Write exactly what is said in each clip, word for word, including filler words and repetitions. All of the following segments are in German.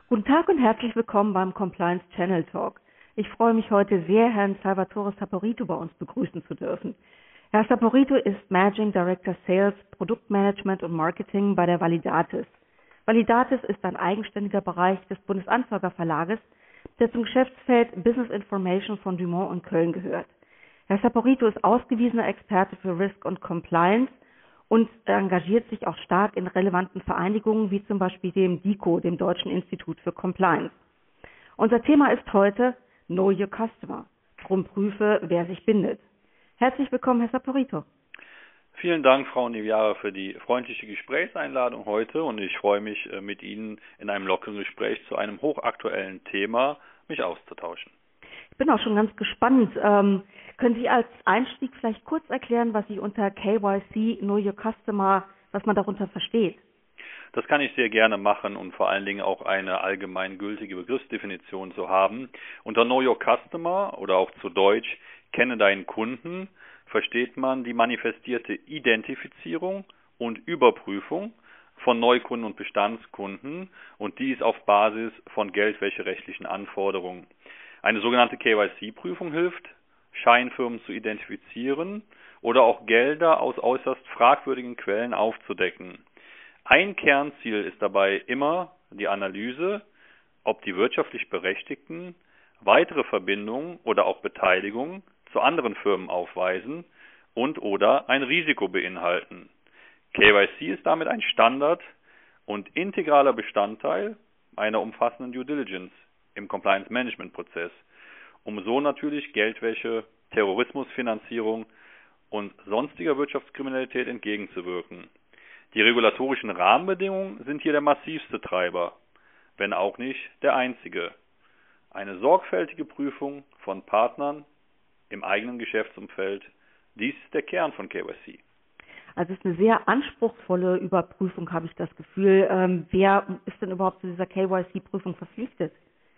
Guten Tag und herzlich willkommen beim Compliance Channel Talk. Ich freue mich heute sehr, Herrn Salvatore Saporito bei uns begrüßen zu dürfen. Herr Saporito ist Managing Director Sales, Produktmanagement und Marketing bei der Validatis. Validatis ist ein eigenständiger Bereich des Bundesanzeiger-Verlages, der zum Geschäftsfeld Business Information von Dumont und Köln gehört. Herr Saporito ist ausgewiesener Experte für Risk und Compliance und engagiert sich auch stark in relevanten Vereinigungen, wie zum Beispiel dem D I C O, dem Deutschen Institut für Compliance. Unser Thema ist heute Know Your Customer. Drum prüfe, wer sich bindet. Herzlich willkommen, Herr Saporito. Vielen Dank, Frau Niviara, für die freundliche Gesprächseinladung heute und ich freue mich, mit Ihnen in einem lockeren Gespräch zu einem hochaktuellen Thema mich auszutauschen. Ich bin auch schon ganz gespannt. Ähm, können Sie als Einstieg vielleicht kurz erklären, was Sie unter K Y C, Know Your Customer, was man darunter versteht? Das kann ich sehr gerne machen und vor allen Dingen auch eine allgemeingültige Begriffsdefinition zu haben. Unter Know Your Customer oder auch zu Deutsch Kenne deinen Kunden versteht man die manifestierte Identifizierung und Überprüfung von Neukunden und Bestandskunden und dies auf Basis von geldwäscherechtlichen Anforderungen. Eine sogenannte K Y C-Prüfung hilft, Scheinfirmen zu identifizieren oder auch Gelder aus äußerst fragwürdigen Quellen aufzudecken. Ein Kernziel ist dabei immer die Analyse, ob die wirtschaftlich Berechtigten weitere Verbindungen oder auch Beteiligungen zu anderen Firmen aufweisen und oder ein Risiko beinhalten. K Y C ist damit ein Standard und integraler Bestandteil einer umfassenden Due Diligence im Compliance-Management-Prozess, um so natürlich Geldwäsche, Terrorismusfinanzierung und sonstiger Wirtschaftskriminalität entgegenzuwirken. Die regulatorischen Rahmenbedingungen sind hier der massivste Treiber, wenn auch nicht der einzige. Eine sorgfältige Prüfung von Partnern im eigenen Geschäftsumfeld, dies ist der Kern von K Y C. Also es ist eine sehr anspruchsvolle Überprüfung, habe ich das Gefühl. Ähm, wer ist denn überhaupt zu dieser K Y C-Prüfung verpflichtet?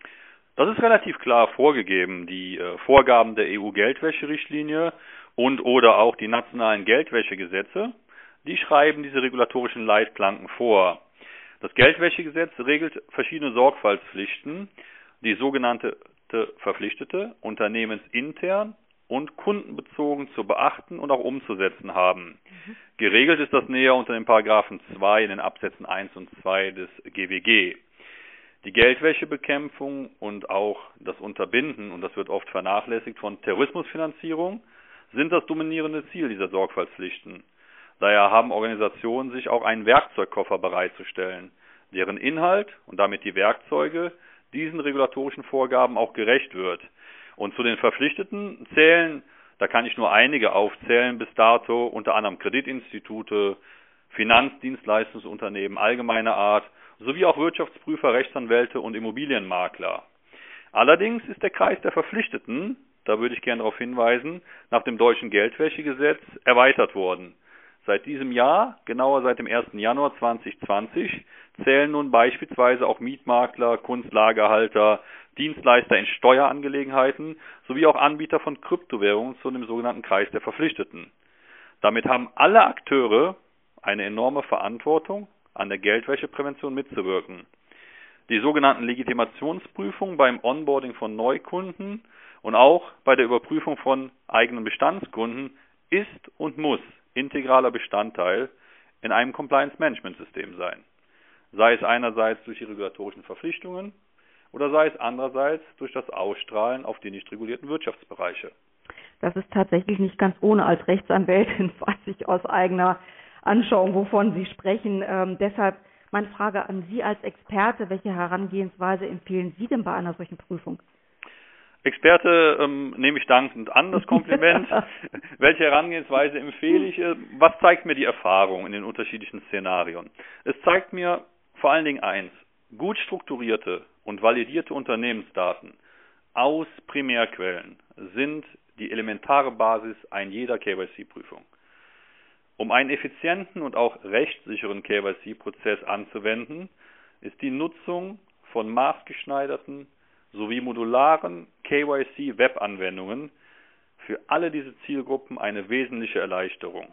Das ist relativ klar vorgegeben. Die äh, Vorgaben der E U-Geldwäscherichtlinie und oder auch die nationalen Geldwäschegesetze, die schreiben diese regulatorischen Leitplanken vor. Das Geldwäschegesetz regelt verschiedene Sorgfaltspflichten, die sogenannte Verpflichtete unternehmensintern und kundenbezogen zu beachten und auch umzusetzen haben. Mhm. Geregelt ist das näher unter den Paragraphen zwei in den Absätzen eins und zwei des G W G. Die Geldwäschebekämpfung und auch das Unterbinden, und das wird oft vernachlässigt, von Terrorismusfinanzierung sind das dominierende Ziel dieser Sorgfaltspflichten. Daher haben Organisationen sich auch einen Werkzeugkoffer bereitzustellen, deren Inhalt und damit die Werkzeuge diesen regulatorischen Vorgaben auch gerecht wird. Und zu den Verpflichteten zählen, da kann ich nur einige aufzählen bis dato, unter anderem Kreditinstitute, Finanzdienstleistungsunternehmen allgemeiner Art, sowie auch Wirtschaftsprüfer, Rechtsanwälte und Immobilienmakler. Allerdings ist der Kreis der Verpflichteten, da würde ich gerne darauf hinweisen, nach dem deutschen Geldwäschegesetz erweitert worden. Seit diesem Jahr, genauer seit dem ersten Januar zweitausendzwanzig, zählen nun beispielsweise auch Mietmakler, Kunstlagerhalter, Dienstleister in Steuerangelegenheiten sowie auch Anbieter von Kryptowährungen zu dem sogenannten Kreis der Verpflichteten. Damit haben alle Akteure eine enorme Verantwortung, an der Geldwäscheprävention mitzuwirken. Die sogenannten Legitimationsprüfungen beim Onboarding von Neukunden und auch bei der Überprüfung von eigenen Bestandskunden ist und muss integraler Bestandteil in einem Compliance-Management-System sein. Sei es einerseits durch die regulatorischen Verpflichtungen oder sei es andererseits durch das Ausstrahlen auf die nicht regulierten Wirtschaftsbereiche. Das ist tatsächlich nicht ganz ohne. Als Rechtsanwältin weiß ich aus eigener Anschauung, wovon Sie sprechen. Ähm, deshalb meine Frage an Sie als Experte, welche Herangehensweise empfehlen Sie denn bei einer solchen Prüfung? Experte ähm, nehme ich dankend an, das Kompliment. Welche Herangehensweise empfehle ich? Was zeigt mir die Erfahrung in den unterschiedlichen Szenarien? Es zeigt mir vor allen Dingen eins: Gut strukturierte und validierte Unternehmensdaten aus Primärquellen sind die elementare Basis einer jeder K Y C-Prüfung. Um einen effizienten und auch rechtssicheren K Y C-Prozess anzuwenden, ist die Nutzung von maßgeschneiderten sowie modularen K Y C-Web-Anwendungen für alle diese Zielgruppen eine wesentliche Erleichterung.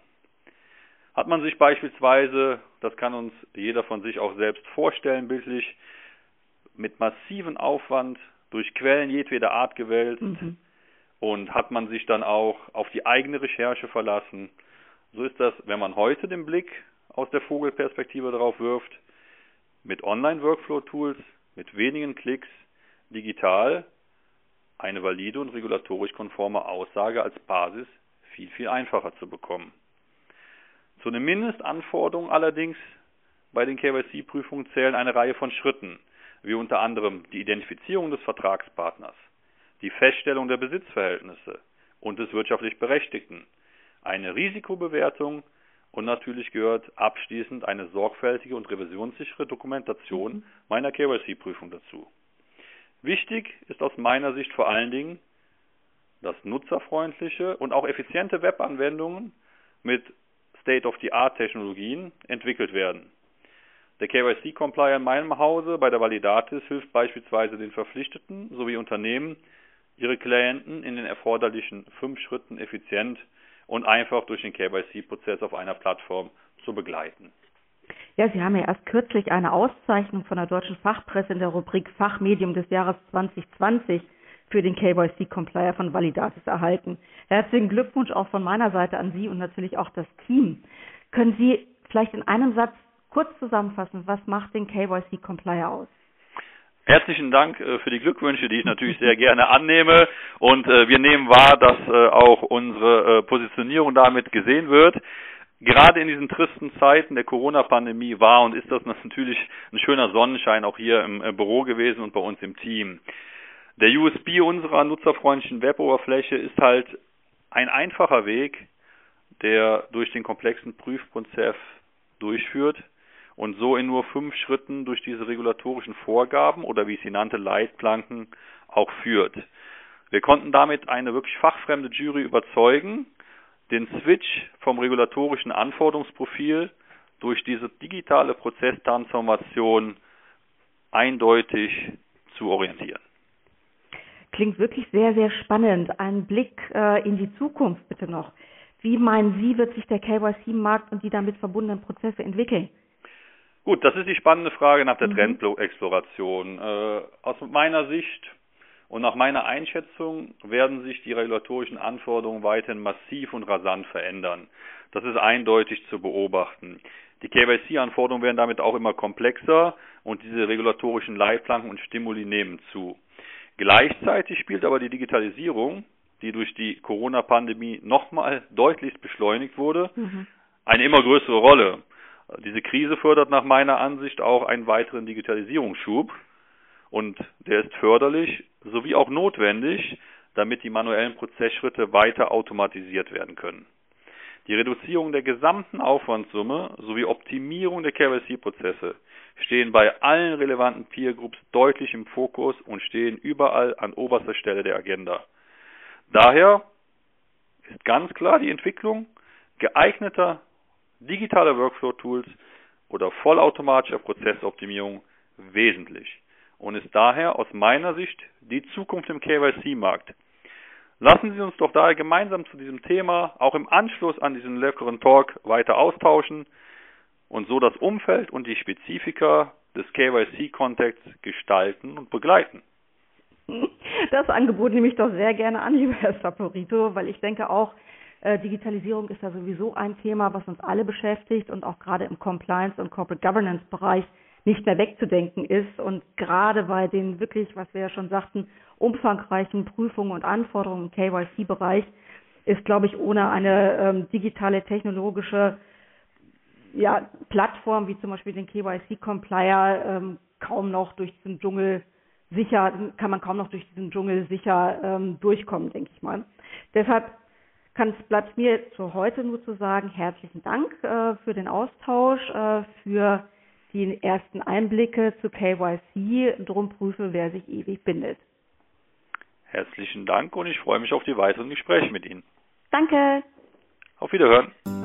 Hat man sich beispielsweise, das kann uns jeder von sich auch selbst vorstellen, bildlich, mit massivem Aufwand durch Quellen jedweder Art gewälzt mhm. und hat man sich dann auch auf die eigene Recherche verlassen. So ist das, wenn man heute den Blick aus der Vogelperspektive darauf wirft, mit Online-Workflow-Tools, mit wenigen Klicks, digital, eine valide und regulatorisch konforme Aussage als Basis viel, viel einfacher zu bekommen. Zu den Mindestanforderungen allerdings bei den K Y C-Prüfungen zählen eine Reihe von Schritten, wie unter anderem die Identifizierung des Vertragspartners, die Feststellung der Besitzverhältnisse und des wirtschaftlich Berechtigten, eine Risikobewertung und natürlich gehört abschließend eine sorgfältige und revisionssichere Dokumentation meiner K Y C-Prüfung dazu. Wichtig ist aus meiner Sicht vor allen Dingen, dass nutzerfreundliche und auch effiziente Webanwendungen mit State-of-the-Art-Technologien entwickelt werden. Der K Y C-Complier in meinem Hause bei der Validatis hilft beispielsweise den Verpflichteten sowie Unternehmen, ihre Klienten in den erforderlichen fünf Schritten effizient und einfach durch den K Y C-Prozess auf einer Plattform zu begleiten. Ja, Sie haben ja erst kürzlich eine Auszeichnung von der deutschen Fachpresse in der Rubrik Fachmedium des Jahres zwanzig zwanzig für den K Y C-Complier von Validatis erhalten. Herzlichen Glückwunsch auch von meiner Seite an Sie und natürlich auch das Team. Können Sie vielleicht in einem Satz kurz zusammenfassen, was macht den K Y C-Complier aus? Herzlichen Dank äh, für die Glückwünsche, die ich natürlich sehr gerne annehme. Und äh, wir nehmen wahr, dass äh, auch unsere äh, Positionierung damit gesehen wird. Gerade in diesen tristen Zeiten der Corona-Pandemie war und ist das natürlich ein schöner Sonnenschein auch hier im äh, Büro gewesen und bei uns im Team. Der U S P unserer nutzerfreundlichen Web-Oberfläche ist halt ein einfacher Weg, der durch den komplexen Prüfprozess durchführt und so in nur fünf Schritten durch diese regulatorischen Vorgaben oder wie ich sie nannte, Leitplanken auch führt. Wir konnten damit eine wirklich fachfremde Jury überzeugen, den Switch vom regulatorischen Anforderungsprofil durch diese digitale Prozesstransformation eindeutig zu orientieren. Klingt wirklich sehr, sehr spannend. Ein Blick äh, in die Zukunft bitte noch. Wie meinen Sie, wird sich der K Y C-Markt und die damit verbundenen Prozesse entwickeln? Gut, das ist die spannende Frage nach der mhm. Trendexploration. Äh, aus meiner Sicht und nach meiner Einschätzung werden sich die regulatorischen Anforderungen weiterhin massiv und rasant verändern. Das ist eindeutig zu beobachten. Die K Y C-Anforderungen werden damit auch immer komplexer und diese regulatorischen Leitplanken und Stimuli nehmen zu. Gleichzeitig spielt aber die Digitalisierung, die durch die Corona-Pandemie nochmal deutlich beschleunigt wurde, mhm. eine immer größere Rolle. Diese Krise fördert nach meiner Ansicht auch einen weiteren Digitalisierungsschub und der ist förderlich sowie auch notwendig, damit die manuellen Prozessschritte weiter automatisiert werden können. Die Reduzierung der gesamten Aufwandssumme sowie Optimierung der K Y C-Prozesse stehen bei allen relevanten Peer Groups deutlich im Fokus und stehen überall an oberster Stelle der Agenda. Daher ist ganz klar die Entwicklung geeigneter digitaler Workflow-Tools oder vollautomatischer Prozessoptimierung wesentlich und ist daher aus meiner Sicht die Zukunft im K Y C-Markt. Lassen Sie uns doch daher gemeinsam zu diesem Thema auch im Anschluss an diesen leckeren Talk weiter austauschen und so das Umfeld und die Spezifika des K Y C-Kontexts gestalten und begleiten. Das Angebot nehme ich doch sehr gerne an, lieber Herr Saporito, weil ich denke auch, äh, Digitalisierung ist ja sowieso ein Thema, was uns alle beschäftigt und auch gerade im Compliance- und Corporate Governance-Bereich nicht mehr wegzudenken ist. Und gerade bei den wirklich, was wir ja schon sagten, umfangreichen Prüfungen und Anforderungen im K Y C-Bereich ist, glaube ich, ohne eine ähm, digitale technologische ja, Plattform wie zum Beispiel den K Y C-Complier ähm, kaum noch durch diesen Dschungel sicher, kann man kaum noch durch diesen Dschungel sicher ähm, durchkommen, denke ich mal. Deshalb kann es, bleibt mir für heute nur zu sagen, herzlichen Dank äh, für den Austausch, äh, für die ersten Einblicke zu K Y C. Drum prüfe, wer sich ewig bindet. Herzlichen Dank und ich freue mich auf die weiteren Gespräche mit Ihnen. Danke. Auf Wiederhören.